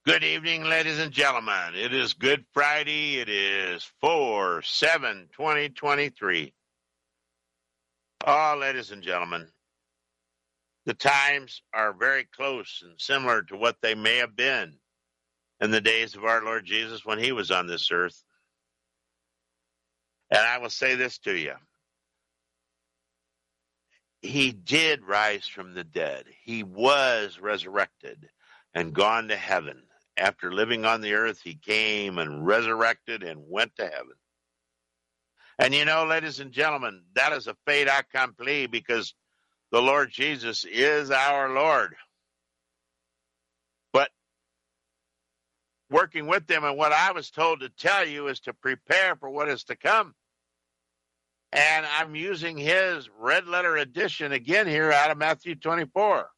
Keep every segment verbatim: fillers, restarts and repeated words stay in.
Good evening, ladies and gentlemen. It is Good Friday. It is four seven twenty twenty-three. Oh, ladies and gentlemen, the times are very close and similar to what they may have been in the days of our Lord Jesus when he was on this earth. And I will say this to you. He did rise from the dead. He was resurrected and gone to heaven. After living on the earth, he came and resurrected and went to heaven. And you know, ladies and gentlemen, that is a fait accompli because the Lord Jesus is our Lord. But working with them, and what I was told to tell you is to prepare for what is to come. And I'm using his red letter edition again here out of Matthew twenty-four.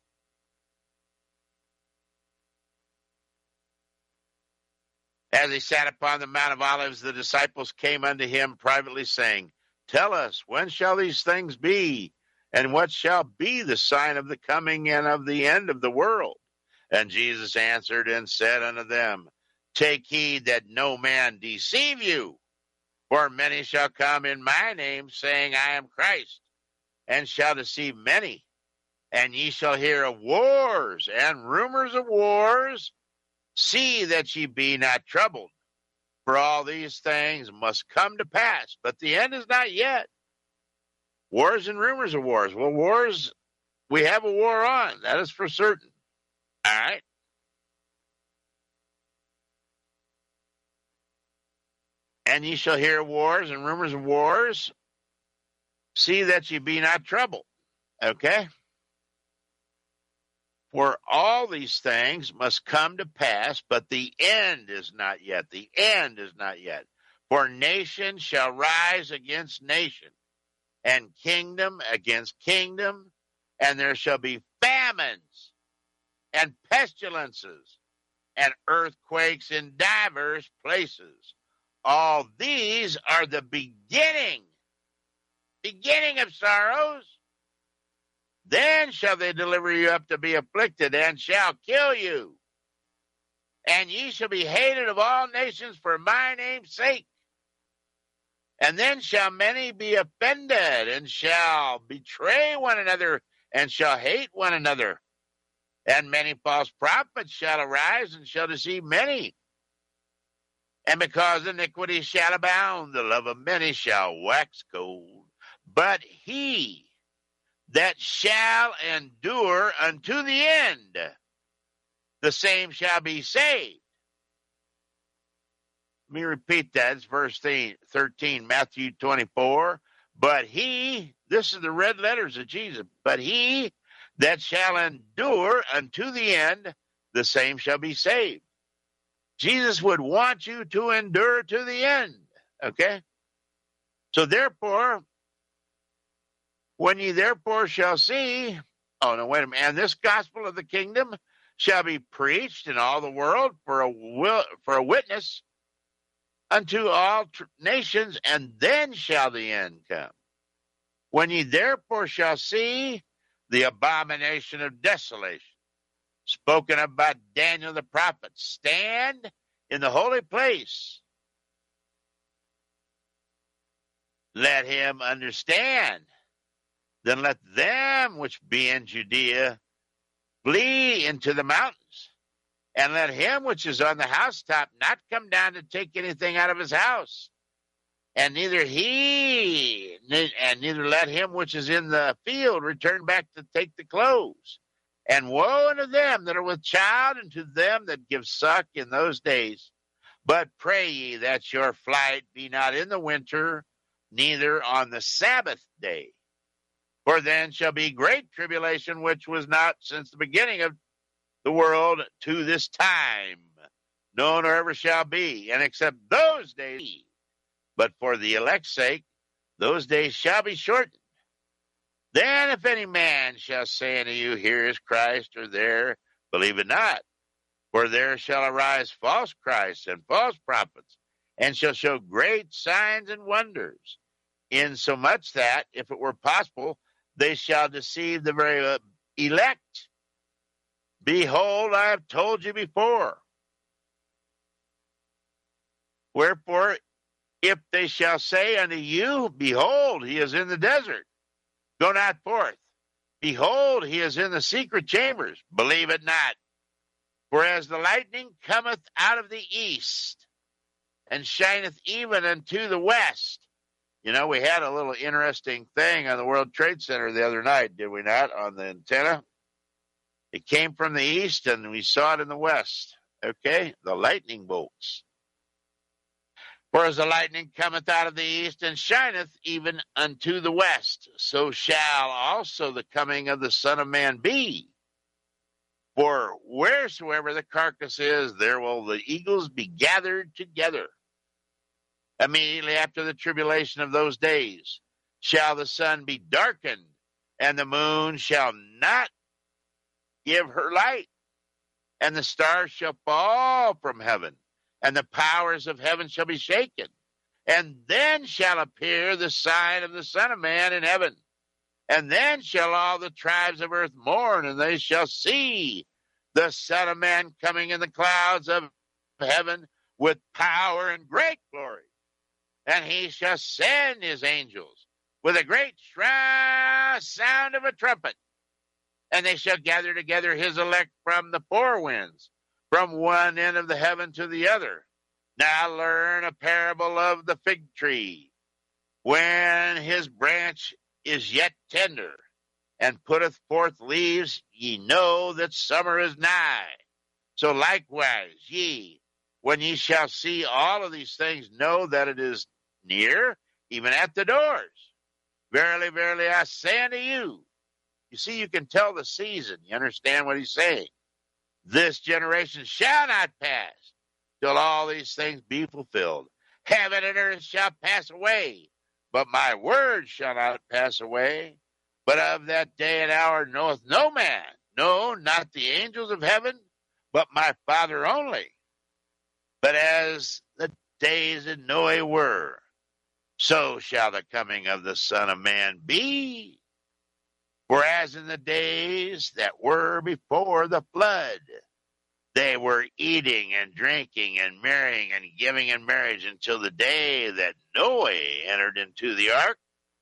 As he sat upon the Mount of Olives, the disciples came unto him privately, saying, Tell us, when shall these things be? And what shall be the sign of the coming and of the end of the world? And Jesus answered and said unto them, Take heed that no man deceive you. For many shall come in my name, saying, I am Christ, and shall deceive many. And ye shall hear of wars and rumors of wars. See that ye be not troubled, for all these things must come to pass, but the end is not yet. Wars and rumors of wars. Well, wars, we have a war on. That is for certain. All right? And ye shall hear wars and rumors of wars. See that ye be not troubled. Okay? For all these things must come to pass, but the end is not yet. The end is not yet. For nation shall rise against nation, and kingdom against kingdom, and there shall be famines, and pestilences, and earthquakes in divers places. All these are the beginning, beginning of sorrows. Then shall they deliver you up to be afflicted, and shall kill you. And ye shall be hated of all nations for my name's sake. And then shall many be offended, and shall betray one another, and shall hate one another. And many false prophets shall arise, and shall deceive many. And because iniquity shall abound, the love of many shall wax cold. But he that shall endure unto the end, the same shall be saved. Let me repeat that. It's verse thirteen, Matthew twenty-four. But he, this is the red letters of Jesus, but he that shall endure unto the end, the same shall be saved. Jesus would want you to endure to the end, okay? So therefore, when ye therefore shall see, oh no, wait a minute, and this gospel of the kingdom shall be preached in all the world for a will, for a witness unto all tr- nations, and then shall the end come. When ye therefore shall see the abomination of desolation, spoken of by Daniel the prophet, stand in the holy place. Let him understand. Then let them which be in Judea flee into the mountains. And let him which is on the housetop not come down to take anything out of his house. And neither he, and neither let him which is in the field return back to take the clothes. And woe unto them that are with child, and to them that give suck in those days. But pray ye that your flight be not in the winter, neither on the Sabbath day. For then shall be great tribulation, which was not since the beginning of the world to this time, no nor ever shall be, and except those days. But for the elect's sake, those days shall be shortened. Then if any man shall say unto you, Here is Christ, or there, believe it not. For there shall arise false Christs and false prophets, and shall show great signs and wonders, insomuch that, if it were possible, they shall deceive the very elect. Behold, I have told you before. Wherefore, if they shall say unto you, behold, he is in the desert, go not forth. Behold, he is in the secret chambers, believe it not. For as the lightning cometh out of the east, and shineth even unto the west. You know, we had a little interesting thing on the World Trade Center the other night, did we not, on the antenna? It came from the east, and we saw it in the west. Okay? The lightning bolts. For as the lightning cometh out of the east, and shineth even unto the west, so shall also the coming of the Son of Man be. For wheresoever the carcass is, there will the eagles be gathered together. Immediately after the tribulation of those days shall the sun be darkened, and the moon shall not give her light, and the stars shall fall from heaven, and the powers of heaven shall be shaken. And then shall appear the sign of the Son of Man in heaven. And then shall all the tribes of earth mourn, and they shall see the Son of Man coming in the clouds of heaven with power and great glory. And he shall send his angels with a great sound of a trumpet. And they shall gather together his elect from the four winds, from one end of the heaven to the other. Now learn a parable of the fig tree. When his branch is yet tender, and putteth forth leaves, ye know that summer is nigh. So likewise ye, when ye shall see all of these things, know that it is near, even at the doors. Verily, verily, I say unto you. You see, you can tell the season. You understand what he's saying. This generation shall not pass till all these things be fulfilled. Heaven and earth shall pass away, but my word shall not pass away. But of that day and hour knoweth no man, no, not the angels of heaven, but my Father only. But as the days in Noe were, so shall the coming of the Son of Man be. For as in the days that were before the flood, they were eating and drinking and marrying and giving in marriage until the day that Noah entered into the ark,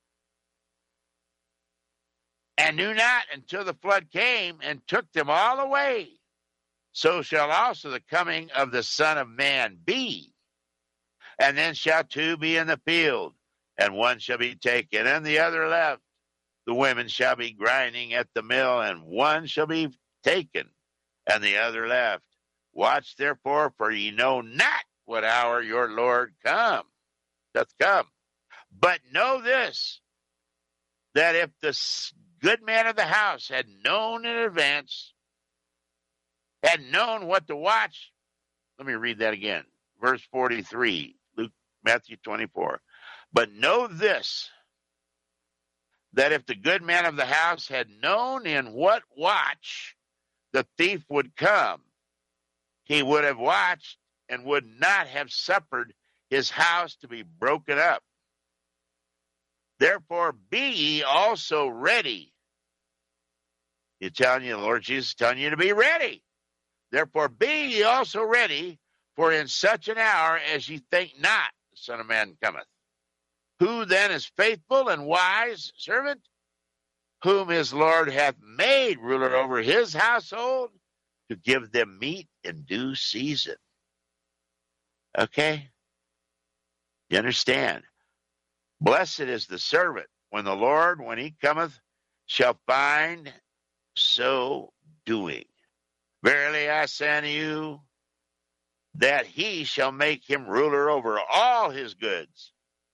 and knew not until the flood came and took them all away. So shall also the coming of the Son of Man be. And then shall two be in the field, and one shall be taken, and the other left. The women shall be grinding at the mill, and one shall be taken, and the other left. Watch therefore, for ye know not what hour your Lord come, doth come. But know this, that if the good man of the house had known in advance, had known what to watch. Let me read that again. Verse forty-three, Luke, Matthew twenty-four. But know this, that if the good man of the house had known in what watch the thief would come, he would have watched and would not have suffered his house to be broken up. Therefore be ye also ready. He's telling you, the Lord Jesus is telling you to be ready. Therefore be ye also ready, for in such an hour as ye think not, the Son of Man cometh. Who then is faithful and wise servant, whom his Lord hath made ruler over his household, to give them meat in due season? Okay? You understand? Blessed is the servant when the Lord, when he cometh, shall find so doing. Verily I say unto you, that he shall make him ruler over all his goods.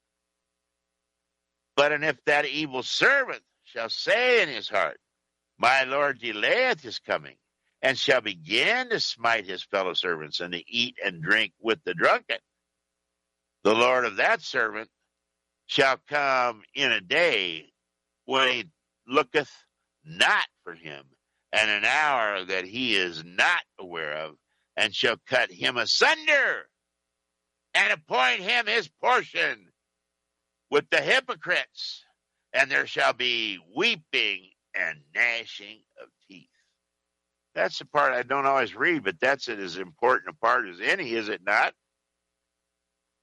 But and if that evil servant shall say in his heart, my Lord delayeth his coming, and shall begin to smite his fellow servants, and to eat and drink with the drunken, the Lord of that servant shall come in a day when he looketh not for him, and an hour that he is not aware of, and shall cut him asunder, and appoint him his portion with the hypocrites, and there shall be weeping and gnashing of teeth. That's the part I don't always read, but that's it, as important a part as any, is it not?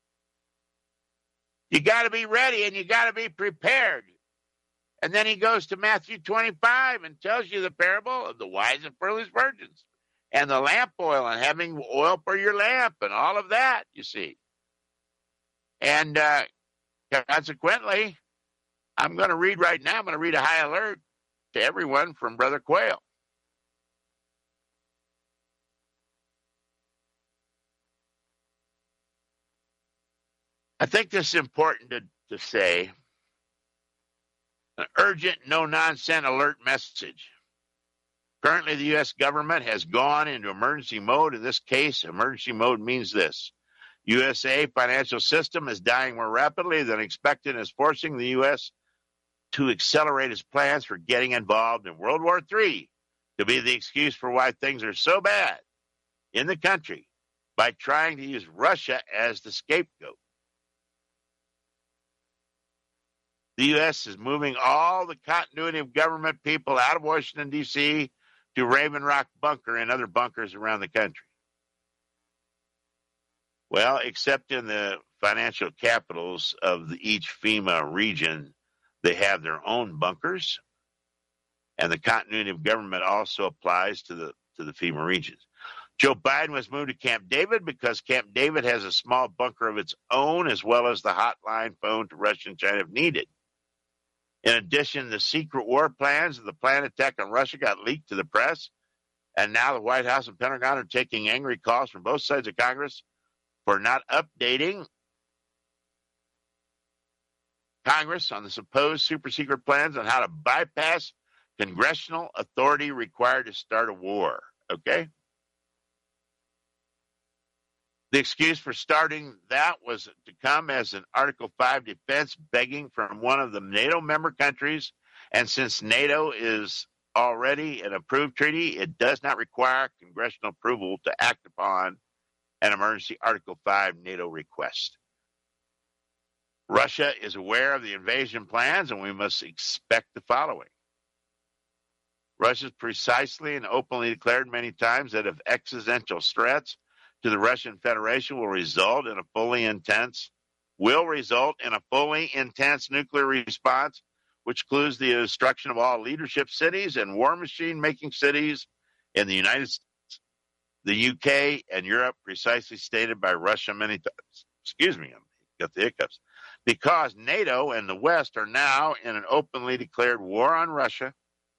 You got to be ready and you got to be prepared. And then he goes to Matthew twenty-five and tells you the parable of the wise and foolish virgins and the lamp oil and having oil for your lamp and all of that, you see. And uh, consequently, I'm going to read right now, I'm going to read a high alert to everyone from Brother Quayle. I think this is important to, to say. An urgent, no-nonsense alert message. Currently, the U S government has gone into emergency mode. In this case, emergency mode means this. U S A financial system is dying more rapidly than expected and is forcing the U S to accelerate its plans for getting involved in World War Three to be the excuse for why things are so bad in the country by trying to use Russia as the scapegoat. The U S is moving all the continuity of government people out of Washington, D C to Raven Rock Bunker and other bunkers around the country. Well, except in the financial capitals of the, each FEMA region, they have their own bunkers, and the continuity of government also applies to the to the FEMA regions. Joe Biden was moved to Camp David because Camp David has a small bunker of its own, as well as the hotline phone to Russia and China if needed. In addition, the secret war plans of the planned attack on Russia got leaked to the press, and now the White House and Pentagon are taking angry calls from both sides of Congress for not updating Congress on the supposed super secret plans on how to bypass congressional authority required to start a war. Okay? The excuse for starting that was to come as an Article five defense begging from one of the NATO member countries. And since NATO is already an approved treaty, it does not require congressional approval to act upon an emergency Article five NATO request. Russia is aware of the invasion plans, and we must expect the following. Russia has precisely and openly declared many times that if existential threats to the Russian Federation will result in a fully intense, will result in a fully intense nuclear response, which includes the destruction of all leadership cities and war machine-making cities in the United States, the U K, and Europe, precisely stated by Russia many times. Excuse me, I got the hiccups. Because NATO and the West are now in an openly declared war on Russia.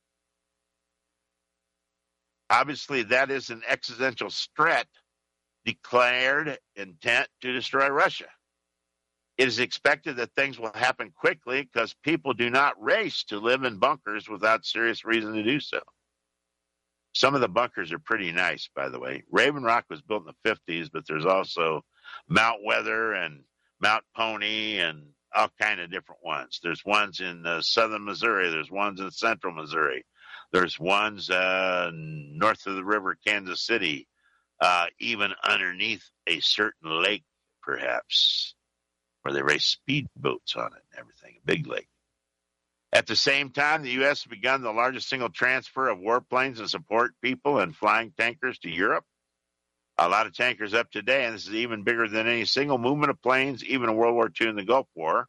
Obviously, that is an existential threat, declared intent to destroy Russia. It is expected that things will happen quickly because people do not race to live in bunkers without serious reason to do so. Some of the bunkers are pretty nice, by the way. Raven Rock was built in the fifties, but there's also Mount Weather and Mount Pony and all kind of different ones. There's ones in uh, southern Missouri. There's ones in central Missouri. There's ones uh, north of the river, Kansas City. Uh, even underneath a certain lake, perhaps, where they race speedboats on it and everything, a big lake. At the same time, the U S has begun the largest single transfer of warplanes and support people and flying tankers to Europe. A lot of tankers up today, and this is even bigger than any single movement of planes, even in World War Two and the Gulf War.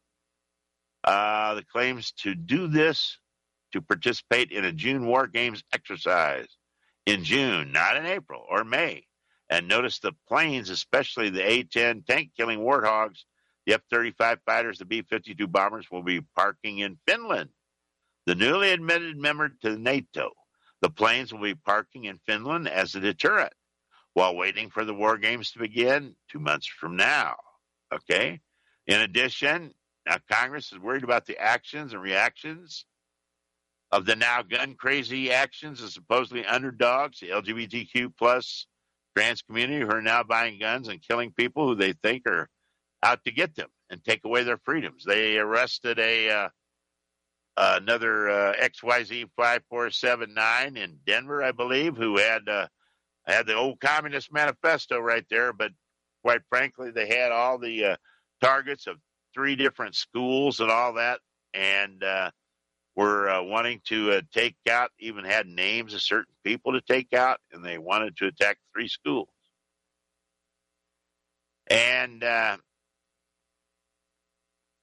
Uh, the claims to do this, to participate in a June War Games exercise in June, not in April or May. And notice the planes, especially the A ten tank-killing Warthogs, the F thirty-five fighters, the B fifty-two bombers, will be parking in Finland. The newly admitted member to NATO, the planes will be parking in Finland as a deterrent while waiting for the war games to begin two months from now. Okay? In addition, now Congress is worried about the actions and reactions of the now gun-crazy actions of supposedly underdogs, the L G B T Q plus trans community, who are now buying guns and killing people who they think are out to get them and take away their freedoms. They arrested a uh, another uh, X Y Z five four seven nine in Denver, I believe, who had uh, had the old Communist Manifesto right there, but quite frankly, they had all the uh, targets of three different schools and all that, and uh, were uh, wanting to uh, take out, even had names of certain people to take out, and they wanted to attack three schools. And uh,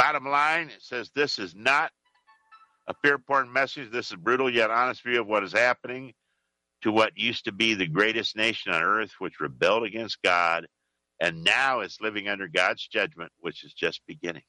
bottom line, it says this is not a fear porn message. This is brutal yet honest view of what is happening to what used to be the greatest nation on earth, which rebelled against God, and now is living under God's judgment, which is just beginning.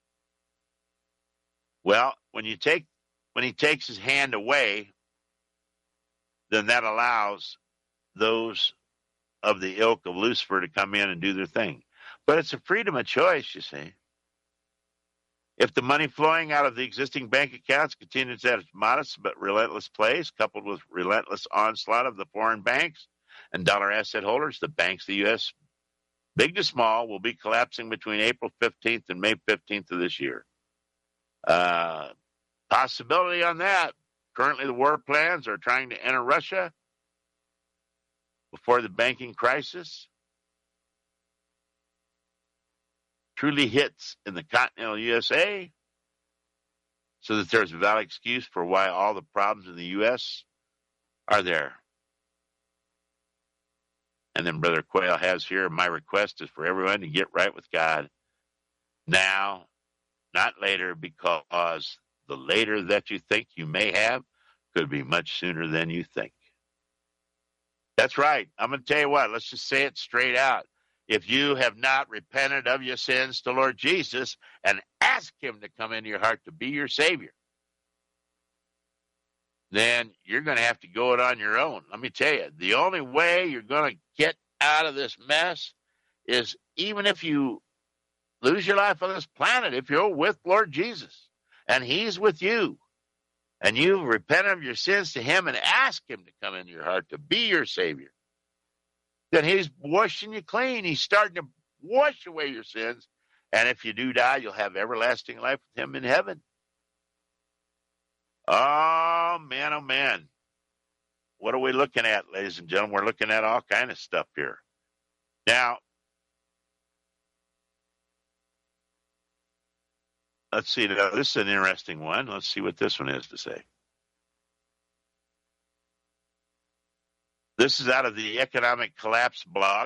Well, when you take when he takes his hand away, then that allows those of the ilk of Lucifer to come in and do their thing. But it's a freedom of choice, you see. If the money flowing out of the existing bank accounts continues at its modest but relentless pace, coupled with relentless onslaught of the foreign banks and dollar asset holders, the banks, the U S, big to small, will be collapsing between April fifteenth and May fifteenth of this year. Uh, possibility on that. Currently, the war plans are trying to enter Russia before the banking crisis truly hits in the continental U S A, so that there's a valid excuse for why all the problems in the U S are there. And then Brother Quayle has here, my request is for everyone to get right with God now, not later, because the later that you think you may have could be much sooner than you think. That's right. I'm going to tell you what, let's just say it straight out. If you have not repented of your sins to Lord Jesus and ask him to come into your heart to be your Savior, then you're going to have to go it on your own. Let me tell you, the only way you're going to get out of this mess is even if you lose your life on this planet, if you're with Lord Jesus and he's with you and you've repented of your sins to him and ask him to come into your heart to be your Savior, then he's washing you clean. He's starting to wash away your sins. And if you do die, you'll have everlasting life with him in heaven. Oh, man, oh, man. What are we looking at, ladies and gentlemen? We're looking at all kind of stuff here. Now, let's see. Now, this is an interesting one. Let's see what this one is to say. This is out of the Economic Collapse blog.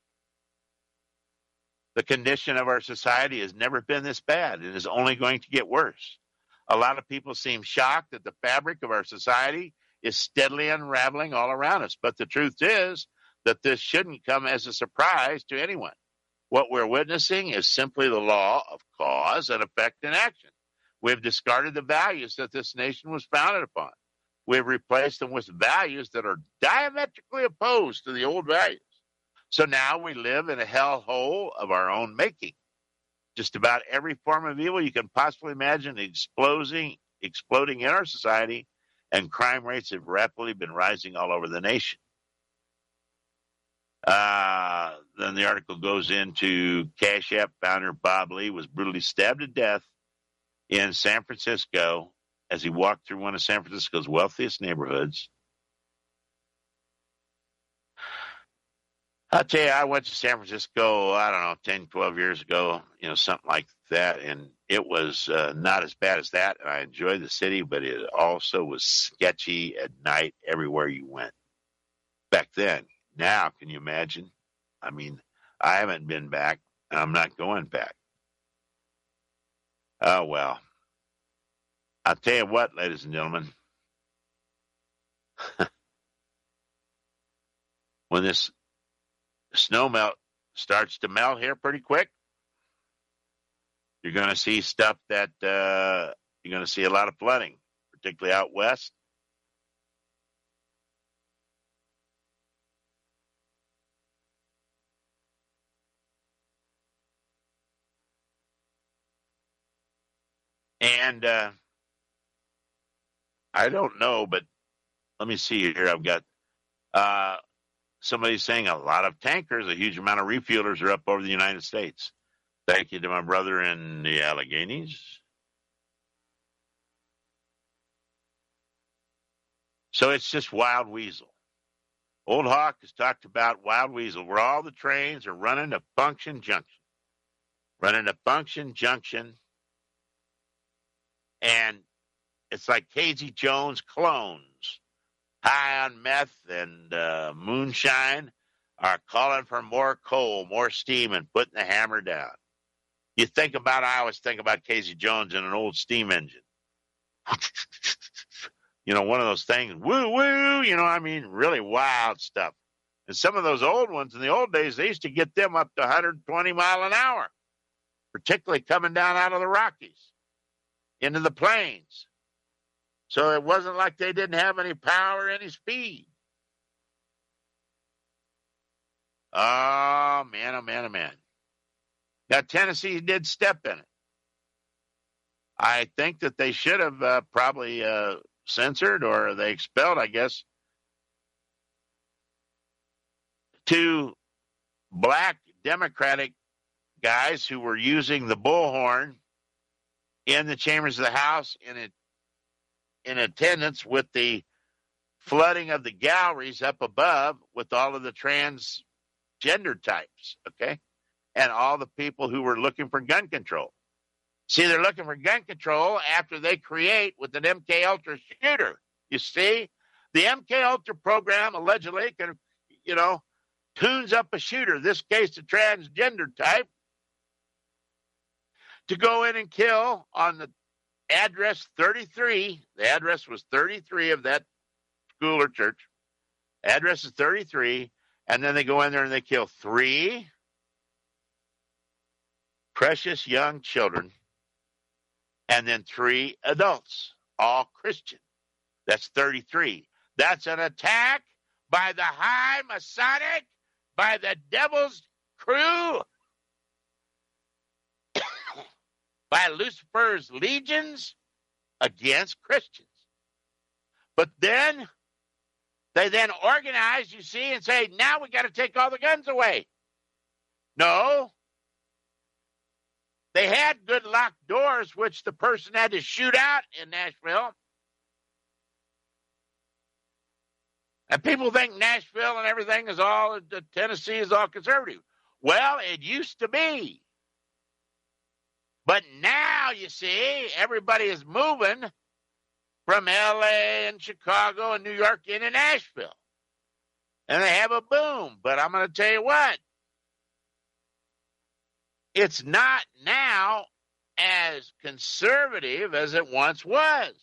The condition of our society has never been this bad. It is only going to get worse. A lot of people seem shocked that the fabric of our society is steadily unraveling all around us. But the truth is that this shouldn't come as a surprise to anyone. What we're witnessing is simply the law of cause and effect in action. We've discarded the values that this nation was founded upon. We've replaced them with values that are diametrically opposed to the old values. So now we live in a hellhole of our own making. Just about every form of evil you can possibly imagine exploding, exploding in our society, and crime rates have rapidly been rising all over the nation. Uh, then the article goes into Cash App founder Bob Lee was brutally stabbed to death in San Francisco as he walked through one of San Francisco's wealthiest neighborhoods. I'll tell you, I went to San Francisco, I don't know, ten, twelve years ago, you know, something like that. And it was uh, not as bad as that. And I enjoyed the city, but it also was sketchy at night everywhere you went back then. Now, can you imagine? I mean, I haven't been back, and I'm not going back. Oh, well. I'll tell you what, ladies and gentlemen. When this snow melt starts to melt here pretty quick, you're going to see stuff that uh, you're going to see a lot of flooding, particularly out west. And uh, I don't know, but let me see here. I've got uh, somebody saying a lot of tankers, a huge amount of refuelers are up over the United States. Thank you to my brother in the Alleghenies. So it's just Wild Weasel. Old Hawk has talked about Wild Weasel, where all the trains are running to Function Junction. Running to Function Junction. And it's like Casey Jones clones, high on meth and uh, moonshine, are calling for more coal, more steam, and putting the hammer down. You think about, I always think about Casey Jones in an old steam engine. You know, one of those things, woo, woo, you know, I mean, really wild stuff. And some of those old ones in the old days, they used to get them up to one hundred twenty mile an hour, particularly coming down out of the Rockies into the plains. So it wasn't like they didn't have any power, any speed. Oh, man, oh, man, oh, man. Now, Tennessee did step in it. I think that they should have uh, probably uh, censored or they expelled, I guess, two black Democratic guys who were using the bullhorn in the chambers of the House in a, in attendance with the flooding of the galleries up above with all of the transgender types, okay, and all the people who were looking for gun control. See, they're looking for gun control after they create with an M K Ultra shooter. You see, the M K Ultra program allegedly can, you know, tunes up a shooter, this case a transgender type, to go in and kill on the address thirty-three. The address was thirty-three of that school or church. Address is thirty-three, and then they go in there and they kill three precious young children and then three adults, all Christian. That's thirty-three. That's an attack by the high Masonic, by the devil's crew, by Lucifer's legions against Christians. But then they then organize, you see, and say, now we got to take all the guns away. No. They had good locked doors, which the person had to shoot out in Nashville. And people think Nashville and everything is all, Tennessee is all conservative. Well, it used to be. But now, you see, everybody is moving from L A and Chicago and New York into Nashville. And they have a boom. But I'm going to tell you what. It's not now as conservative as it once was.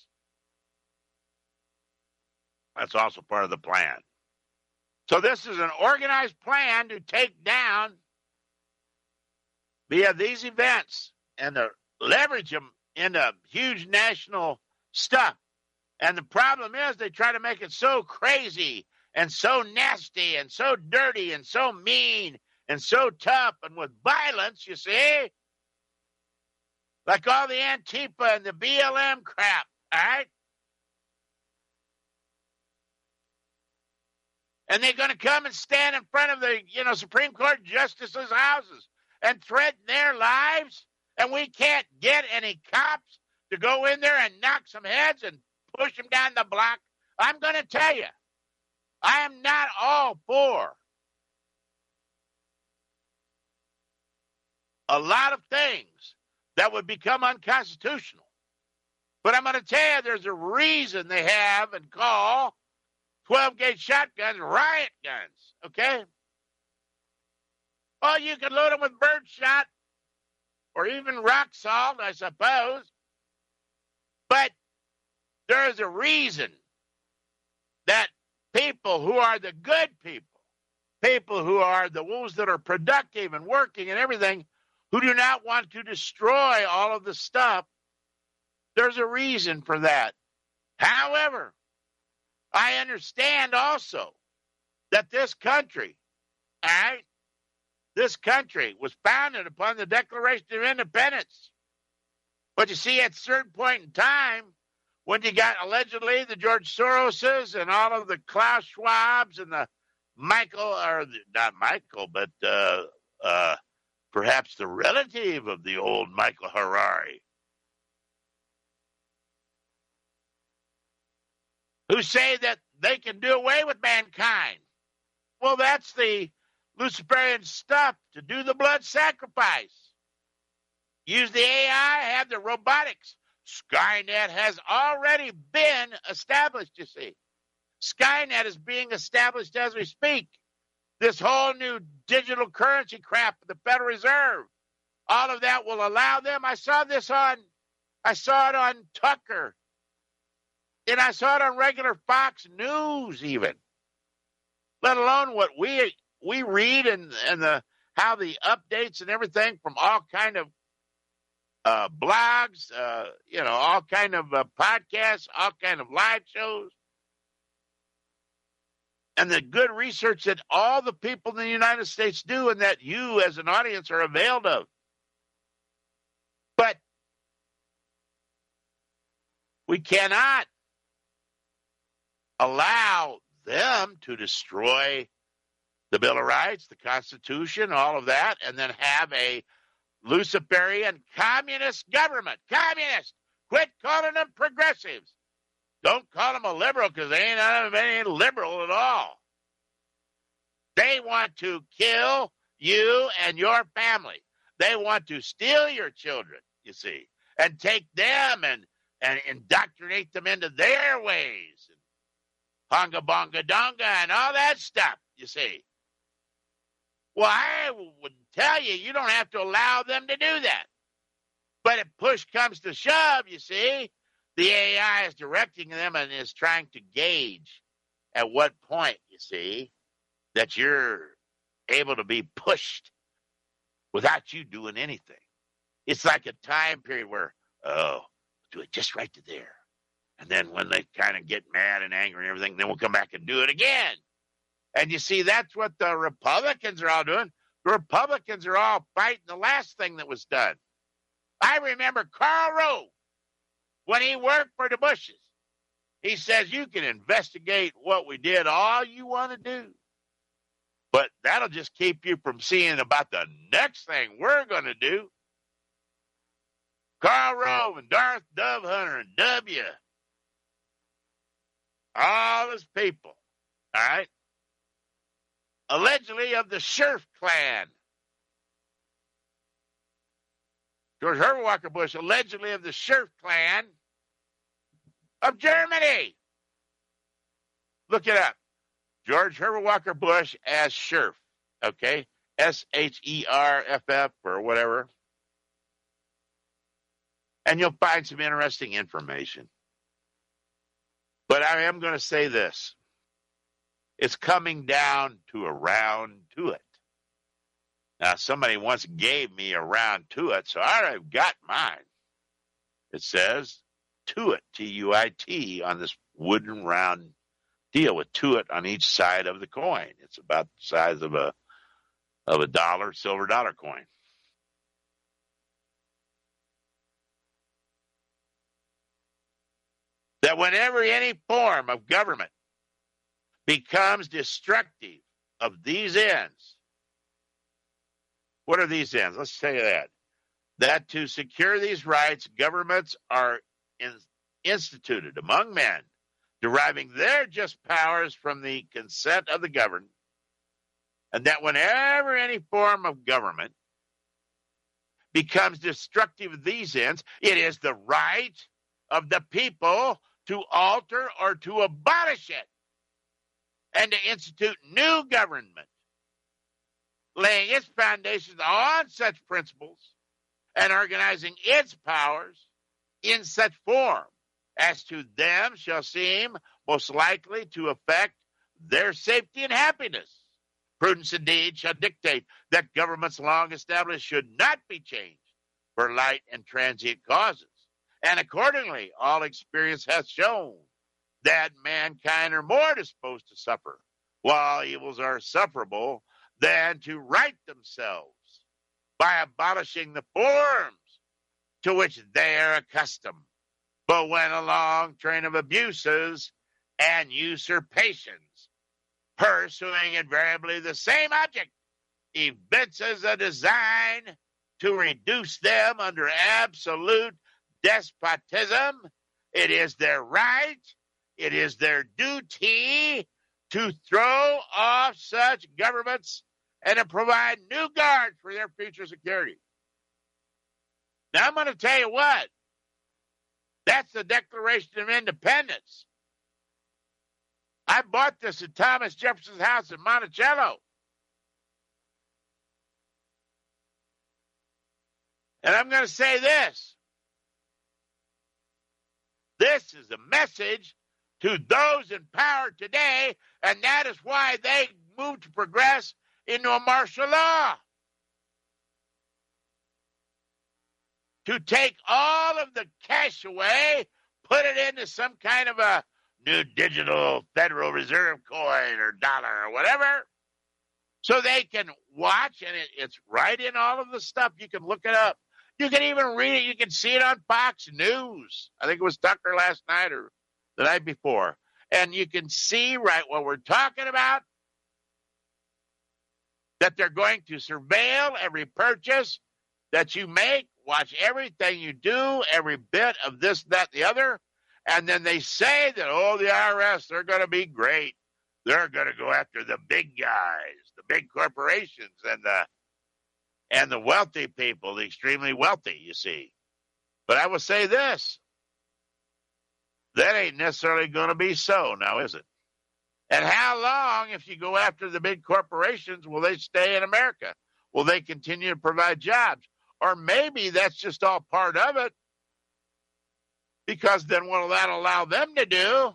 That's also part of the plan. So this is an organized plan to take down via these events and to leverage them into huge national stuff. And the problem is they try to make it so crazy and so nasty and so dirty and so mean and so tough and with violence, you see, like all the Antifa and the B L M crap, all right? And they're going to come and stand in front of the, you know, Supreme Court justices' houses and threaten their lives, and we can't get any cops to go in there and knock some heads and push them down the block. I'm going to tell you, I am not all for a lot of things that would become unconstitutional. But I'm going to tell you, there's a reason they have and call twelve-gauge shotguns riot guns, okay? Well, you can load them with birdshot or even rock salt, I suppose. But there is a reason that people who are the good people, people who are the ones that are productive and working and everything, who do not want to destroy all of the stuff, there's a reason for that. However, I understand also that this country, all right, this country was founded upon the Declaration of Independence. But you see, at a certain point in time, when you got allegedly the George Soroses and all of the Klaus Schwabs and the Michael, or the, not Michael, but uh, uh, perhaps the relative of the old Michael Harari, who say that they can do away with mankind. Well, that's the Luciferian stuff, to do the blood sacrifice. Use the A I, have the robotics. Skynet has already been established, you see. Skynet is being established as we speak. This whole new digital currency crap of the Federal Reserve. all of that will allow them. I saw this on, I saw it on Tucker. And I saw it on regular Fox News even. Let alone what we we read and, and the how the updates and everything from all kind of uh, blogs, uh, you know, all kind of uh, podcasts, all kind of live shows. And the good research that all the people in the United States do and that you as an audience are availed of. But we cannot allow them to destroy the Bill of Rights, the Constitution, all of that, and then have a Luciferian communist government. Communist! Quit calling them progressives. Don't call them a liberal because they ain't, none of them ain't liberal at all. They want to kill you and your family. They want to steal your children, you see, and take them and, and indoctrinate them into their ways. Honga bonga donga and all that stuff, you see. Well, I would tell you, you don't have to allow them to do that. But if push comes to shove, you see, the A I is directing them and is trying to gauge at what point, you see, that you're able to be pushed without you doing anything. It's like a time period where, oh, do it just right to there. And then when they kind of get mad and angry and everything, then we'll come back and do it again. And you see, that's what the Republicans are all doing. The Republicans are all fighting the last thing that was done. I remember Karl Rove, when he worked for the Bushes, he says, you can investigate what we did all you want to do. But that'll just keep you from seeing about the next thing we're going to do. Karl Rove and Darth Dove Hunter and W. All his people, all right? Allegedly of the Scherf clan. George Herbert Walker Bush, allegedly of the Scherf clan of Germany. Look it up. George Herbert Walker Bush as Scherf, okay? S H E R F F or whatever. And you'll find some interesting information. But I am going to say this. It's coming down to a round to it. Now, somebody once gave me a round to it, so I already got mine. It says to it, T U I T, on this wooden round deal with to it on each side of the coin. It's about the size of a of a dollar, silver dollar coin. That whenever any form of government becomes destructive of these ends, what are these ends? Let's say that. That to secure these rights, governments are in, instituted among men, deriving their just powers from the consent of the governed, and that whenever any form of government becomes destructive of these ends, it is the right of the people to alter or to abolish it and to institute new government, laying its foundations on such principles and organizing its powers in such form as to them shall seem most likely to affect their safety and happiness. Prudence indeed shall dictate that governments long established should not be changed for light and transient causes. And accordingly, all experience hath shown that mankind are more disposed to suffer, while evils are sufferable, than to right themselves by abolishing the forms to which they are accustomed. But when a long train of abuses and usurpations, pursuing invariably the same object, evinces a design to reduce them under absolute despotism, it is their right, it is their duty to throw off such governments and to provide new guards for their future security. Now, I'm going to tell you what. That's the Declaration of Independence. I bought this at Thomas Jefferson's house in Monticello. And I'm going to say this. This is a message to those in power today, and that is why they moved to progress into a martial law. To take all of the cash away, put it into some kind of a new digital Federal Reserve coin or dollar or whatever, so they can watch, and it, it's right in all of the stuff. You can look it up. You can even read it. You can see it on Fox News. I think it was Tucker last night or the night before. And you can see right what we're talking about, that they're going to surveil every purchase that you make, watch everything you do, every bit of this, that, the other. And then they say that, oh, the I R S, they're going to be great. They're going to go after the big guys, the big corporations, and the and the wealthy people, the extremely wealthy, you see. But I will say this. That ain't necessarily going to be so now, is it? And how long, if you go after the big corporations, will they stay in America? Will they continue to provide jobs? Or maybe that's just all part of it, because then what will that allow them to do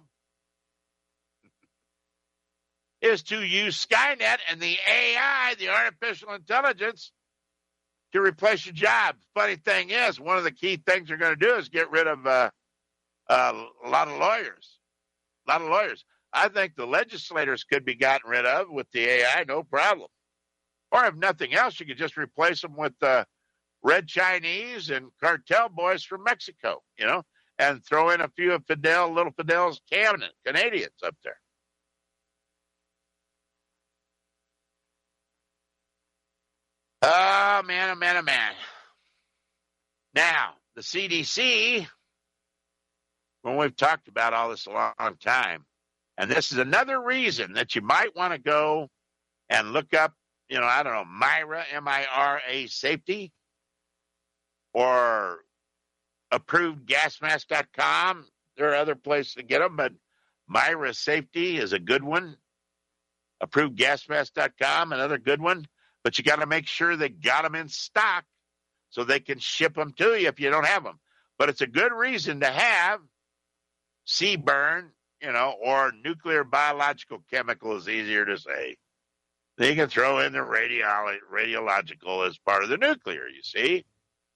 is to use Skynet and the A I, the artificial intelligence, to replace your job. Funny thing is, one of the key things they're going to do is get rid of uh, uh, a lot of lawyers. A lot of lawyers. I think the legislators could be gotten rid of with the A I, no problem. Or if nothing else, you could just replace them with uh, red Chinese and cartel boys from Mexico, you know, and throw in a few of Fidel, little Fidel's cabinet, Canadians up there. Oh, man, oh, man, oh, man. Now, the C D C, when we've talked about all this a long time, and this is another reason that you might want to go and look up, you know, I don't know, Myra, M I R A safety, or approved gas mask dot com. There are other places to get them, but Myra Safety is a good one. approved gas mask dot com, another good one. But you got to make sure they got them in stock so they can ship them to you if you don't have them. But it's a good reason to have C burn, you know, or nuclear, biological, chemical is easier to say. They can throw in the radiolo- radiological as part of the nuclear, you see.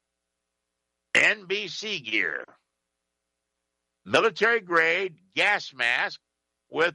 N B C gear. Military grade gas mask with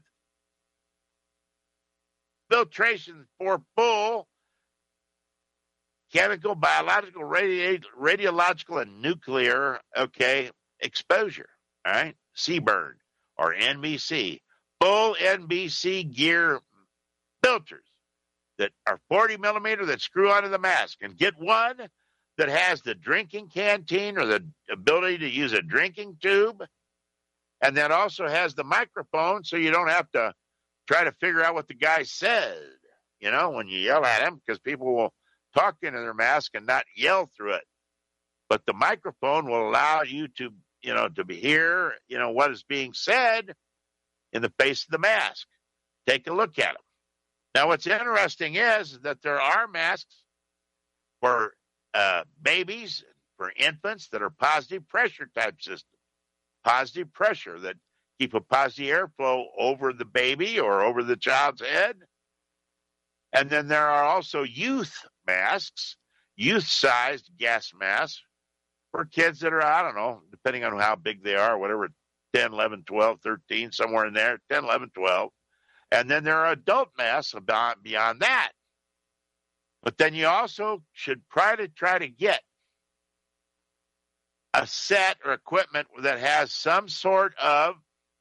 filtration for full chemical, biological, radi- radiological, and nuclear, okay, exposure, all right? C burn, or N B C. Full N B C gear filters that are forty millimeter that screw onto the mask. And get one that has the drinking canteen or the ability to use a drinking tube. And that also has the microphone, so you don't have to try to figure out what the guy said, you know, when you yell at him, because people will talk into their mask and not yell through it. But the microphone will allow you to, you know, to hear, you know, what is being said in the face of the mask. Take a look at them. Now, what's interesting is that there are masks for uh, babies, for infants that are positive pressure type system. Positive pressure that keep a positive airflow over the baby or over the child's head. And then there are also youth masks, youth-sized gas masks for kids that are, I don't know, depending on how big they are, whatever, ten, eleven, twelve, thirteen, somewhere in there, ten, eleven, twelve. And then there are adult masks about, beyond that. But then you also should try to try to get a set or equipment that has some sort of,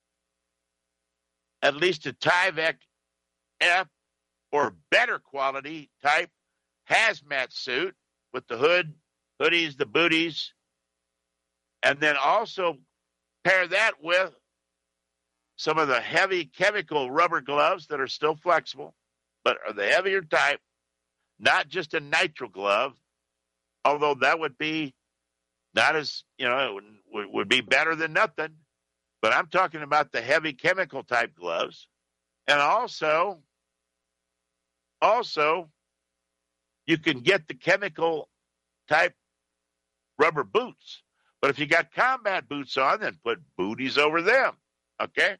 at least a Tyvek F or better quality type hazmat suit with the hood, hoodies, the booties, and then also pair that with some of the heavy chemical rubber gloves that are still flexible, but are the heavier type, not just a nitrile glove, although that would be not as, you know, it would, would be better than nothing. But I'm talking about the heavy chemical type gloves. And also, also, you can get the chemical type rubber boots. But if you got combat boots on, then put booties over them. Okay?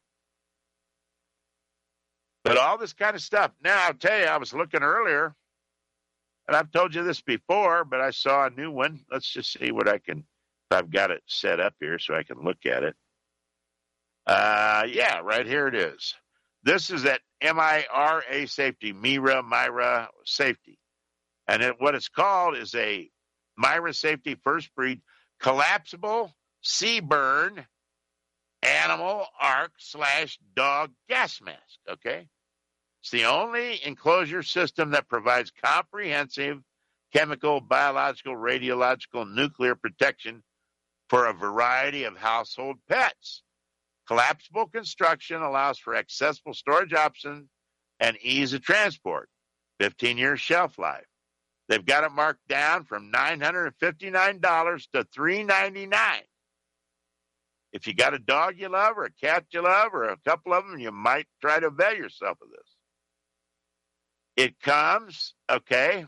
But all this kind of stuff. Now, I'll tell you, I was looking earlier, and I've told you this before, but I saw a new one. Let's just see what I can, if I've got it set up here so I can look at it. Uh, yeah, right here it is. This is at M I R A Safety, Mira, Myra Safety. And it, what it's called is a Myra Safety First Breed Collapsible Seaburn Animal Arc slash Dog Gas Mask, okay? It's the only enclosure system that provides comprehensive chemical, biological, radiological, nuclear protection for a variety of household pets. Collapsible construction allows for accessible storage options and ease of transport. fifteen year shelf life. They've got it marked down from nine hundred fifty-nine dollars to three hundred ninety-nine dollars. If you got a dog you love or a cat you love or a couple of them, you might try to avail yourself of this. It comes, okay,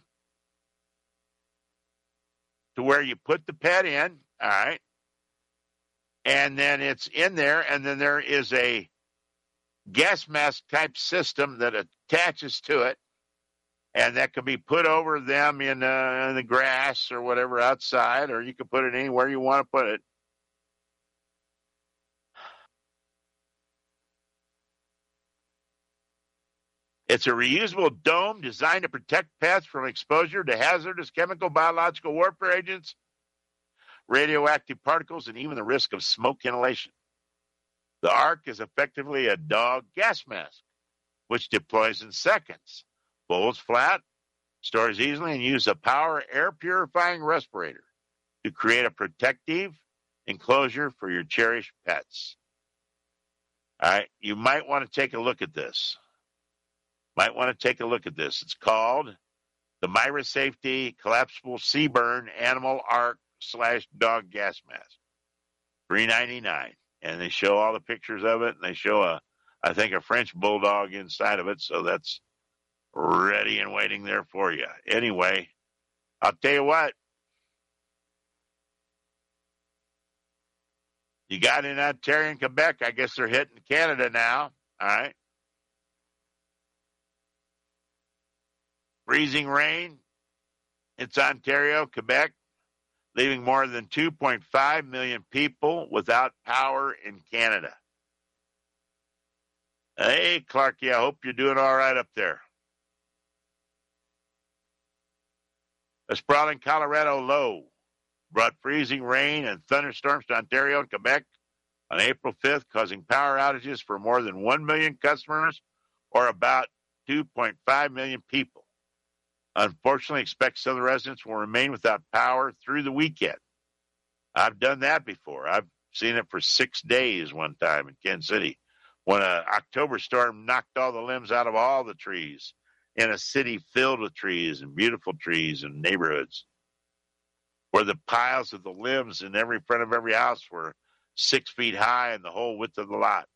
to where you put the pet in, all right, and then it's in there, and then there is a gas mask type system that attaches to it, and that can be put over them in, uh, in the grass or whatever outside, or you can put it anywhere you want to put it. It's a reusable dome designed to protect pets from exposure to hazardous chemical, biological warfare agents, radioactive particles, and even the risk of smoke inhalation. The Arc is effectively a dog gas mask, which deploys in seconds, folds flat, stores easily, and uses a power air purifying respirator to create a protective enclosure for your cherished pets. All right, you might want to take a look at this. Might want to take a look at this. It's called the Myra Safety Collapsible Seaburn Animal Arc slash Dog Gas Mask. three hundred ninety-nine dollars. And they show all the pictures of it, and they show, a, I think, a French bulldog inside of it. So that's ready and waiting there for you. Anyway, I'll tell you what. You got in Ontario and Quebec. I guess they're hitting Canada now. All right. Freezing rain. It's Ontario, Quebec, leaving more than two point five million people without power in Canada. Hey, Clarky, I hope you're doing all right up there. A sprawling Colorado low brought freezing rain and thunderstorms to Ontario and Quebec on April fifth, causing power outages for more than one million customers, or about two point five million people. Unfortunately, expect some of the residents will remain without power through the weekend. I've done that before. I've seen it for six days one time in Kansas City when an October storm knocked all the limbs out of all the trees in a city filled with trees and beautiful trees and neighborhoods where the piles of the limbs in every front of every house were six feet high and the whole width of the lot.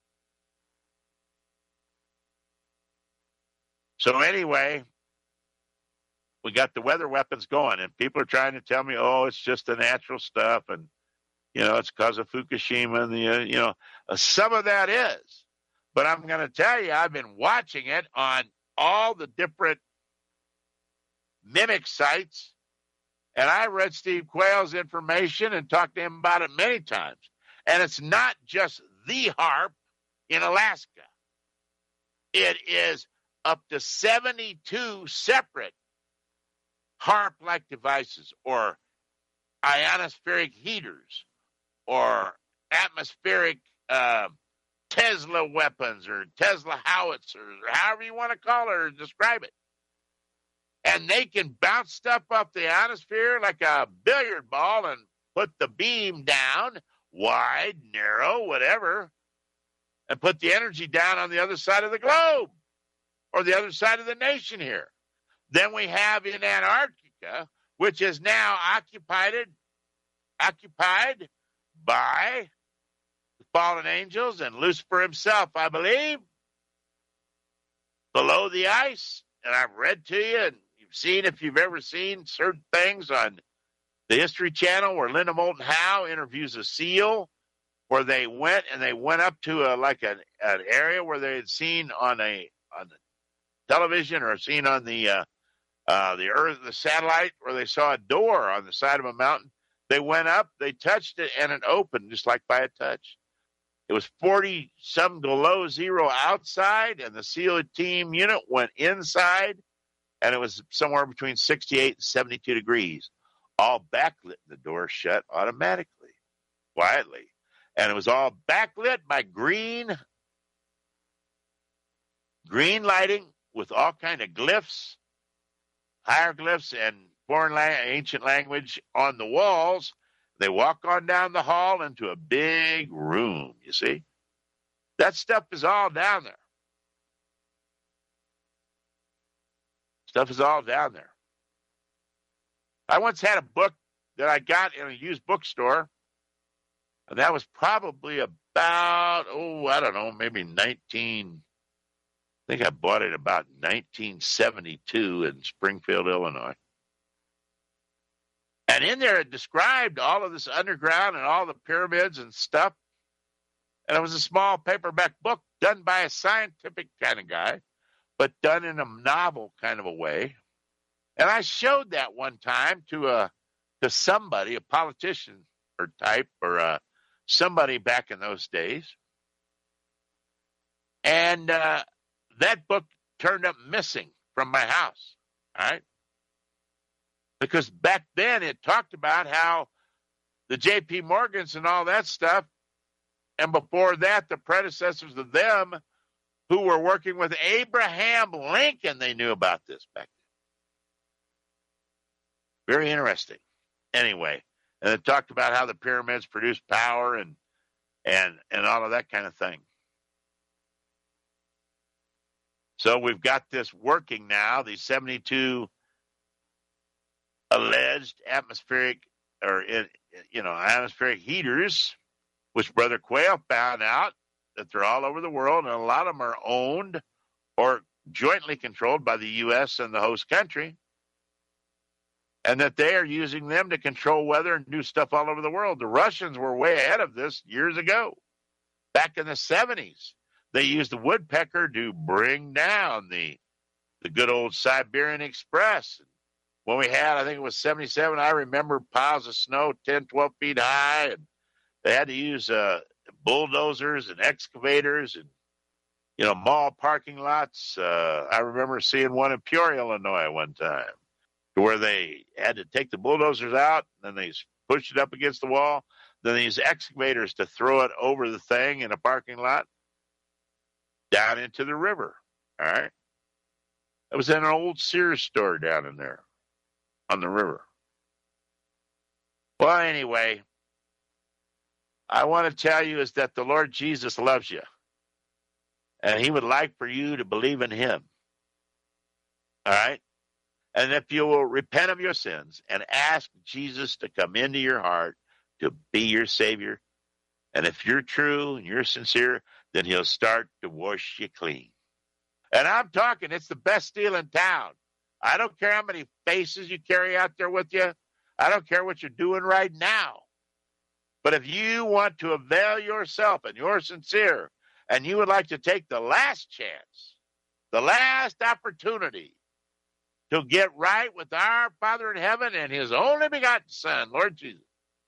So anyway, we got the weather weapons going, and people are trying to tell me, oh, it's just the natural stuff, and, you know, it's because of Fukushima, and, the, uh, you know, uh, some of that is. But I'm going to tell you, I've been watching it on all the different mimic sites, and I read Steve Quayle's information and talked to him about it many times. And it's not just the HAARP in Alaska. It is up to seventy-two separate HAARP-like devices, or ionospheric heaters, or atmospheric uh, Tesla weapons, or Tesla howitzers, or however you want to call it or describe it. And they can bounce stuff off the ionosphere like a billiard ball and put the beam down, wide, narrow, whatever, and put the energy down on the other side of the globe, or the other side of the nation here. Then we have in Antarctica, which is now occupied, occupied by the fallen angels and Lucifer himself, I believe, below the ice. And I've read to you, and you've seen, if you've ever seen certain things on The History Channel, where Linda Moulton Howe interviews a SEAL, where they went and they went up to a, like an, an area where they had seen on a on television or seen on the uh, uh, the Earth, the satellite, where they saw a door on the side of a mountain. They went up, they touched it, and it opened just like by a touch. It was forty some below zero outside, and the SEAL team unit went inside, and it was somewhere between sixty-eight and seventy-two degrees, all backlit. The door shut automatically, quietly. And it was all backlit by green, green lighting with all kind of glyphs, hieroglyphs, and foreign la- ancient language on the walls. They walk on down the hall into a big room, you see. That stuff is all down there. Stuff is all down there. I once had a book that I got in a used bookstore, and that was probably about, oh, I don't know, maybe nineteen, I think I bought it about nineteen seventy-two in Springfield, Illinois. And in there it described all of this underground and all the pyramids and stuff. And it was a small paperback book done by a scientific kind of guy, but done in a novel kind of a way. And I showed that one time to a to somebody, a politician or type, or uh, somebody back in those days. And uh, that book turned up missing from my house, all right? Because back then it talked about how the J P Morgans and all that stuff, and before that, the predecessors of them who were working with Abraham Lincoln, they knew about this back then. Very interesting. Anyway, and it talked about how the pyramids produced power and and and all of that kind of thing. So we've got this working now, these seventy-two alleged atmospheric or, you know, atmospheric heaters, which Brother Quayle found out that they're all over the world, and a lot of them are owned or jointly controlled by the U S and the host country, and that they are using them to control weather and do stuff all over the world. The Russians were way ahead of this years ago. Back in the seventies, they used the woodpecker to bring down the the good old Siberian Express. When we had, I think it was seventy-seven, I remember piles of snow ten, twelve feet high, and they had to use uh, bulldozers and excavators and, you know, mall parking lots. Uh, I remember seeing one in Peoria, Illinois one time, where they had to take the bulldozers out, and then they pushed it up against the wall, then they used excavators to throw it over the thing in a parking lot down into the river, all right? It was in an old Sears store down in there on the river. Well, anyway, I want to tell you is that the Lord Jesus loves you, and he would like for you to believe in him, all right? And if you will repent of your sins and ask Jesus to come into your heart to be your Savior, and if you're true and you're sincere, then he'll start to wash you clean. And I'm talking, it's the best deal in town. I don't care how many faces you carry out there with you. I don't care what you're doing right now. But if you want to avail yourself and you're sincere and you would like to take the last chance, the last opportunity to get right with our Father in heaven and his only begotten Son, Lord Jesus,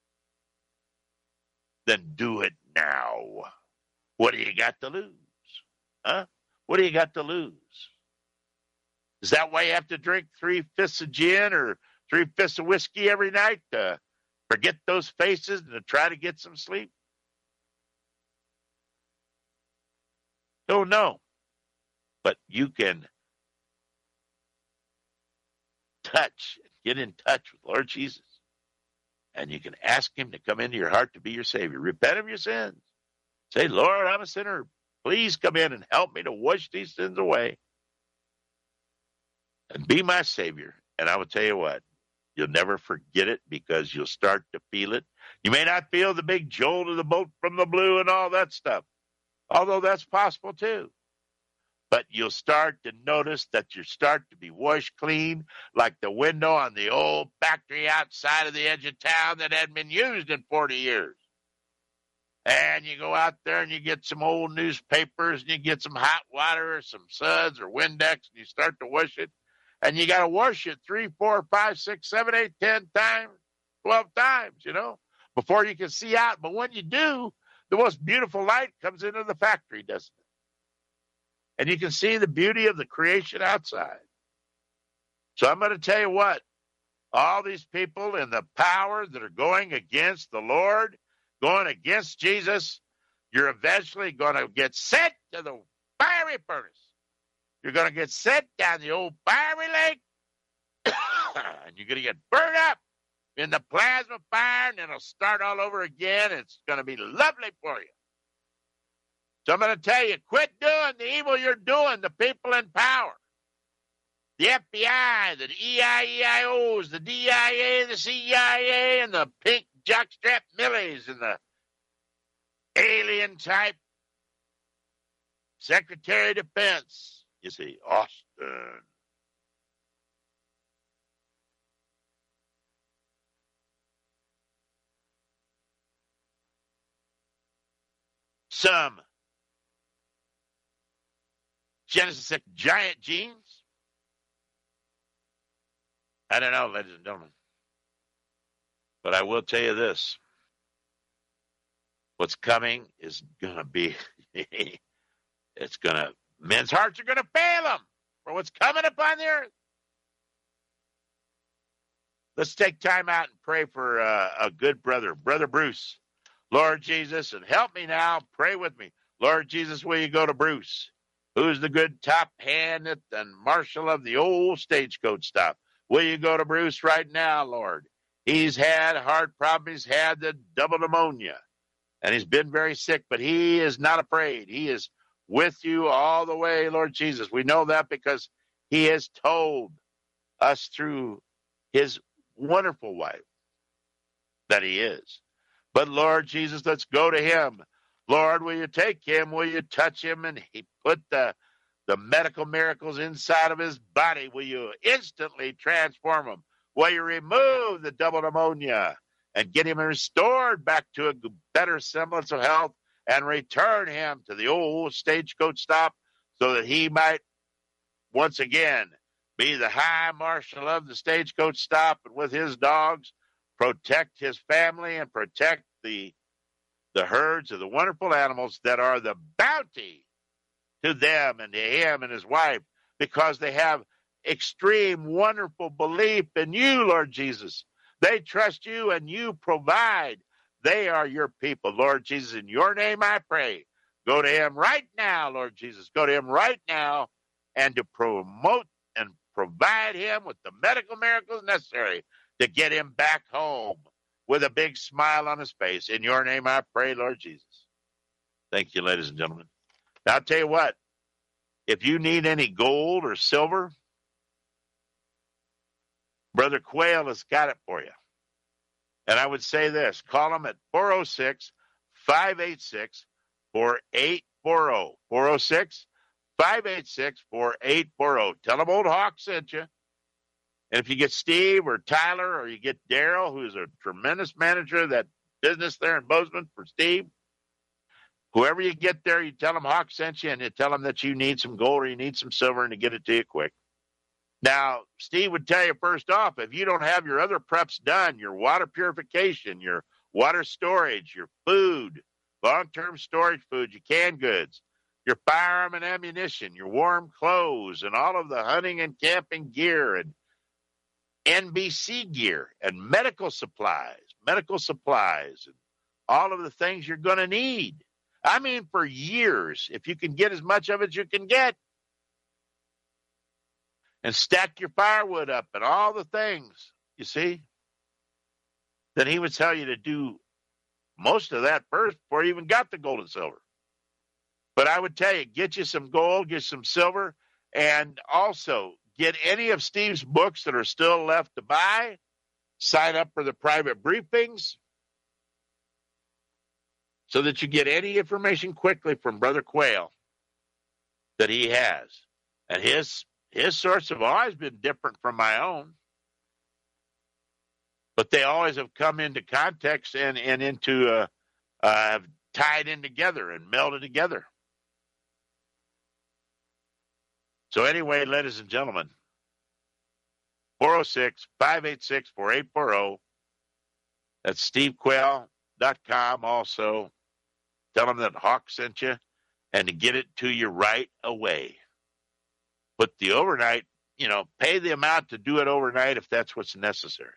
then do it now. What do you got to lose? Huh? What do you got to lose? Is that why you have to drink three-fifths of gin or three-fifths of whiskey every night to forget those faces and to try to get some sleep? Oh, no. But you can touch, get in touch with Lord Jesus, and you can ask him to come into your heart to be your Savior. Repent of your sins. Say, Lord, I'm a sinner. Please come in and help me to wash these sins away and be my Savior. And I will tell you what, you'll never forget it because you'll start to feel it. You may not feel the big jolt of the bolt from the blue and all that stuff, although that's possible too. But you'll start to notice that you start to be washed clean, like the window on the old factory outside of the edge of town that hadn't been used in forty years. And you go out there and you get some old newspapers and you get some hot water or some suds or Windex and you start to wash it. And you got to wash it three, four, five, six, seven, eight, ten times, twelve times, you know, before you can see out. But when you do, the most beautiful light comes into the factory, doesn't it? And you can see the beauty of the creation outside. So I'm going to tell you what, all these people in the power that are going against the Lord, going against Jesus, you're eventually going to get sent to the fiery furnace. You're going to get sent down the old fiery lake, and you're going to get burned up in the plasma fire, and it'll start all over again. It's going to be lovely for you. So I'm going to tell you, quit doing the evil you're doing, the people in power. The F B I, the E I E I Os, the D I A, the C I A, and the pink jockstrap millies, and the alien type Secretary of Defense, you see, Austin. Some Genesis giant genes. I don't know, ladies and gentlemen. But I will tell you this. What's coming is going to be, it's going to, men's hearts are going to fail them for what's coming upon the earth. Let's take time out and pray for uh, a good brother, Brother Bruce. Lord Jesus, and help me now. Pray with me. Lord Jesus, will you go to Bruce, who's the good top hand and marshal of the old stagecoach stop? Will you go to Bruce right now, Lord? He's had a heart problem. He's had the double pneumonia, and he's been very sick, but he is not afraid. He is with you all the way, Lord Jesus. We know that because he has told us through his wonderful wife that he is. But Lord Jesus, let's go to him. Lord, will you take him? Will you touch him and he put the the medical miracles inside of his body? Will you instantly transform him? Will you remove the double pneumonia and get him restored back to a better semblance of health and return him to the old stagecoach stop so that he might once again be the high marshal of the stagecoach stop and with his dogs protect his family and protect the the herds of the wonderful animals that are the bounty to them and to him and his wife, because they have extreme, wonderful belief in you, Lord Jesus. They trust you and you provide. They are your people, Lord Jesus. In your name I pray. Go to him right now, Lord Jesus. Go to him right now and to promote and provide him with the medical miracles necessary to get him back home with a big smile on his face. In your name I pray, Lord Jesus. Thank you, ladies and gentlemen. Now, I'll tell you what, if you need any gold or silver, Brother Quayle has got it for you. And I would say this, call him at four oh six, five eight six, four eight four oh, four oh six, five eight six, four eight four oh. Tell him Old Hawk sent you. And if you get Steve or Tyler or you get Daryl, who's a tremendous manager of that business there in Bozeman for Steve, whoever you get there, you tell them Hawk sent you, and you tell them that you need some gold or you need some silver and to get it to you quick. Now, Steve would tell you first off, if you don't have your other preps done, your water purification, your water storage, your food, long-term storage food, your canned goods, your firearm and ammunition, your warm clothes, and all of the hunting and camping gear and N B C gear and medical supplies, medical supplies, and all of the things you're going to need. I mean, for years, if you can get as much of it as you can get, and stack your firewood up and all the things, you see, then he would tell you to do most of that first before you even got the gold and silver. But I would tell you, get you some gold, get some silver, and also get any of Steve's books that are still left to buy. Sign up for the private briefings so that you get any information quickly from Brother Quayle that he has. And his his sources have always been different from my own. But they always have come into context and, and into, uh, uh, have tied in together and melded together. So anyway, ladies and gentlemen, four oh six, five eight six, four eight four zero. That's steve quayle dot com also. Tell them that Hawk sent you and to get it to you right away. Put the overnight, you know, pay the amount to do it overnight if that's what's necessary.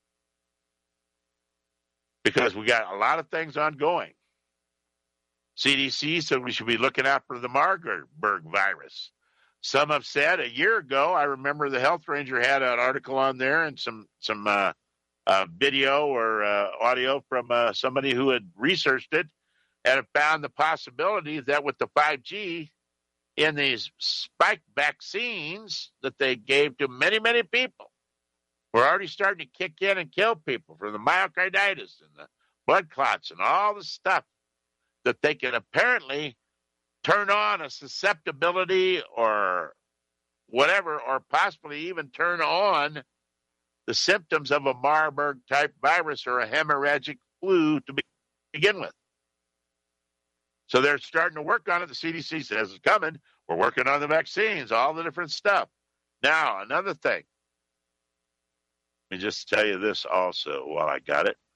Because we got a lot of things ongoing. C D C said we should be looking out for the Marburg virus. Some have said a year ago, I remember the Health Ranger had an article on there and some some uh, uh, video or uh, audio from uh, somebody who had researched it and have found the possibility that with the five G in these spike vaccines that they gave to many, many people, we're already starting to kick in and kill people from the myocarditis and the blood clots and all the stuff that they can apparently turn on a susceptibility or whatever, or possibly even turn on the symptoms of a Marburg type virus or a hemorrhagic flu to begin with. So they're starting to work on it. The C D C says it's coming. We're working on the vaccines, all the different stuff. Now, another thing. Let me just tell you this also while I got it.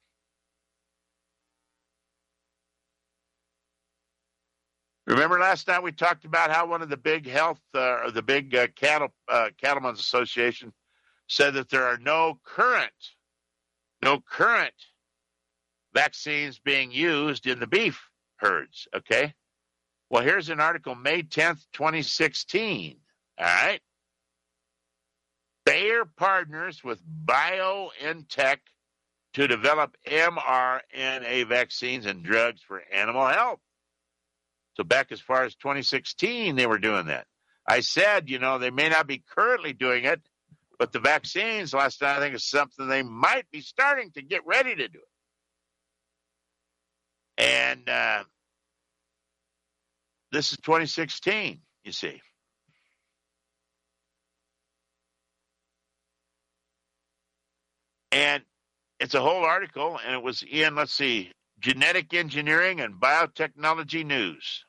Remember last night we talked about how one of the big health uh, or the big uh, cattle uh, cattlemen's association said that there are no current, no current vaccines being used in the beef herds. Okay. Well, here's an article, May tenth, twenty sixteen. All right. Bayer partners with BioNTech to develop mRNA vaccines and drugs for animal health. So back as far as twenty sixteen, they were doing that. I said, you know, they may not be currently doing it, but the vaccines, last time, I think is something they might be starting to get ready to do it. And uh, this is twenty sixteen, you see. And it's a whole article, and it was in, let's see, Genetic Engineering and Biotechnology News.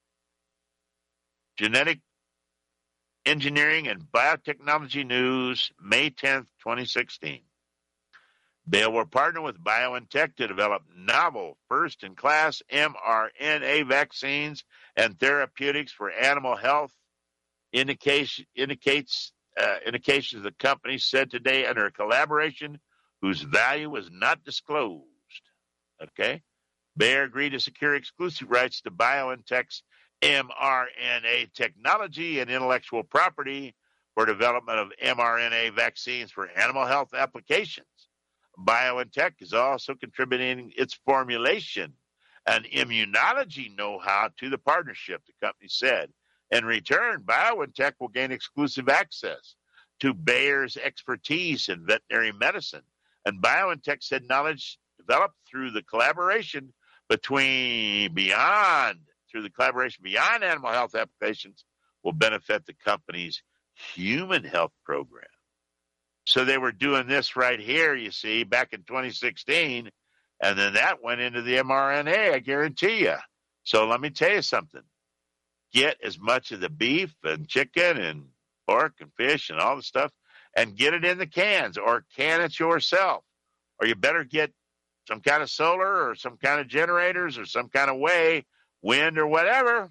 Genetic Engineering and Biotechnology News, May tenth, twenty sixteen. Bayer will partner with BioNTech to develop novel, first-in-class mRNA vaccines and therapeutics for animal health. Indication, indicates uh, indications the company said today under a collaboration whose value was not disclosed. Okay? Bayer agreed to secure exclusive rights to BioNTech's mRNA technology and intellectual property for development of mRNA vaccines for animal health applications. BioNTech is also contributing its formulation and immunology know-how to the partnership, the company said. In return, BioNTech will gain exclusive access to Bayer's expertise in veterinary medicine. And BioNTech said knowledge developed through the collaboration between beyond, through the collaboration beyond animal health applications will benefit the company's human health program. So they were doing this right here, you see, back in twenty sixteen, and then that went into the mRNA, I guarantee you. So let me tell you something. Get as much of the beef and chicken and pork and fish and all the stuff and get it in the cans or can it yourself. Or you better get some kind of solar or some kind of generators or some kind of way, wind or whatever.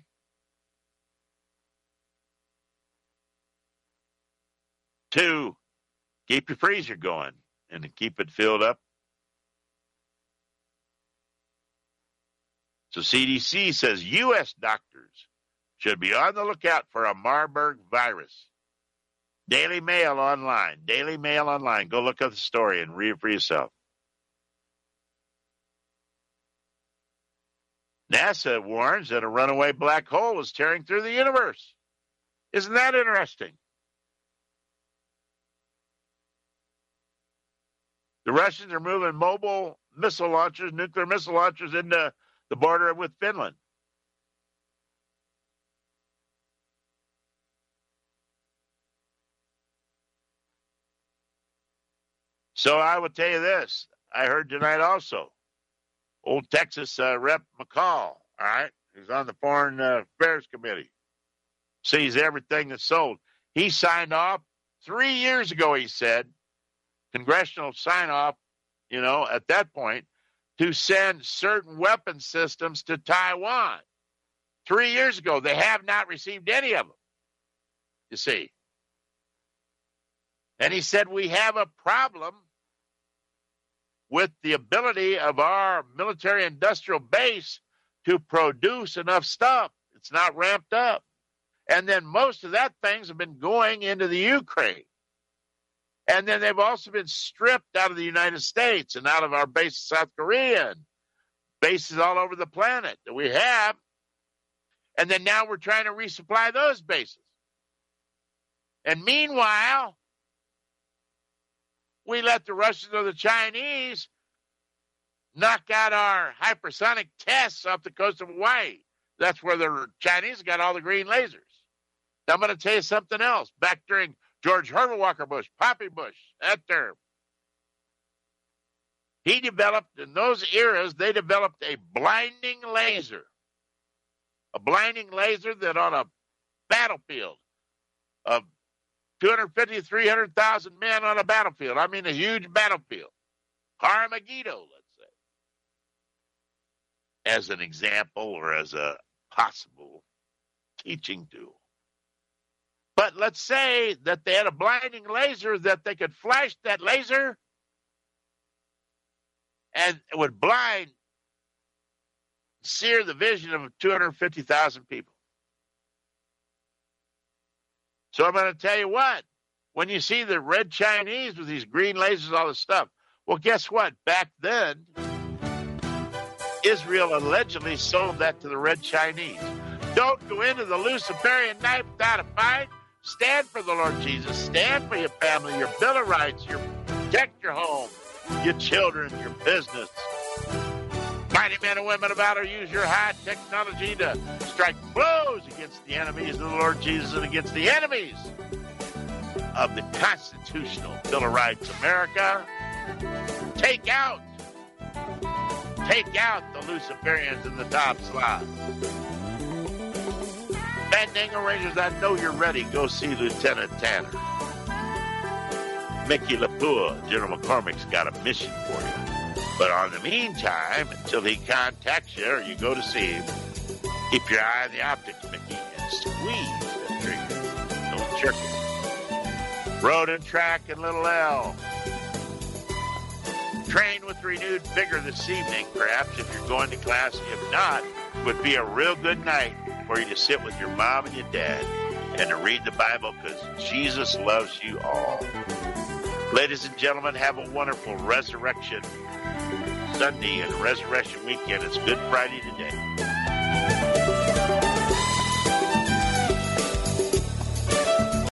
To keep your freezer going and to keep it filled up. So C D C says U S doctors should be on the lookout for a Marburg virus. Daily Mail Online. Daily Mail Online. Go look up the story and read it for yourself. NASA warns that a runaway black hole is tearing through the universe. Isn't that interesting? The Russians are moving mobile missile launchers, nuclear missile launchers into the border with Finland. So I will tell you this. I heard tonight also, old Texas uh, Rep McCall, all right, who's on the Foreign uh, Affairs Committee, sees everything that's sold. He signed off three years ago, he said, congressional sign-off, you know, at that point, to send certain weapon systems to Taiwan. Three years ago, they have not received any of them, you see. And he said, we have a problem with the ability of our military-industrial base to produce enough stuff. It's not ramped up. And then most of that things have been going into the Ukraine. And then they've also been stripped out of the United States and out of our base in South Korea and bases all over the planet that we have. And then now we're trying to resupply those bases. And meanwhile, we let the Russians or the Chinese knock out our hypersonic tests off the coast of Hawaii. That's where the Chinese got all the green lasers. Now, I'm going to tell you something else. Back during George Herbert Walker Bush, Poppy Bush, that term, he developed, in those eras, they developed a blinding laser. A blinding laser that on a battlefield of two hundred fifty to three hundred thousand men on a battlefield. I mean, a huge battlefield. Armageddon, let's say. As an example or as a possible teaching tool. But let's say that they had a blinding laser that they could flash that laser and it would blind, sear the vision of two hundred fifty thousand people. So I'm going to tell you what, when you see the red Chinese with these green lasers, all this stuff, well, guess what? Back then, Israel allegedly sold that to the red Chinese. Don't go into the Luciferian night without a fight. Stand for the Lord Jesus. Stand for your family, your Bill of Rights, your protect your home, your children, your business. Mighty men and women of valor, use your high technology to strike blows against the enemies of the Lord Jesus and against the enemies of the constitutional Bill of Rights. America, take out, take out the Luciferians in the top slot. Fandango Rangers, I know you're ready. Go see Lieutenant Tanner. Mickey LaPour, General McCormick's got a mission for you. But on the meantime, until he contacts you or you go to see him, keep your eye on the optics, Mickey, and squeeze that trigger. Don't jerk it. Road and Track and Little L. Train with renewed vigor this evening, perhaps, if you're going to class. If not, it would be a real good night for you to sit with your mom and your dad and to read the Bible because Jesus loves you all. Ladies and gentlemen, have a wonderful Resurrection Sunday and Resurrection weekend. It's Good Friday today.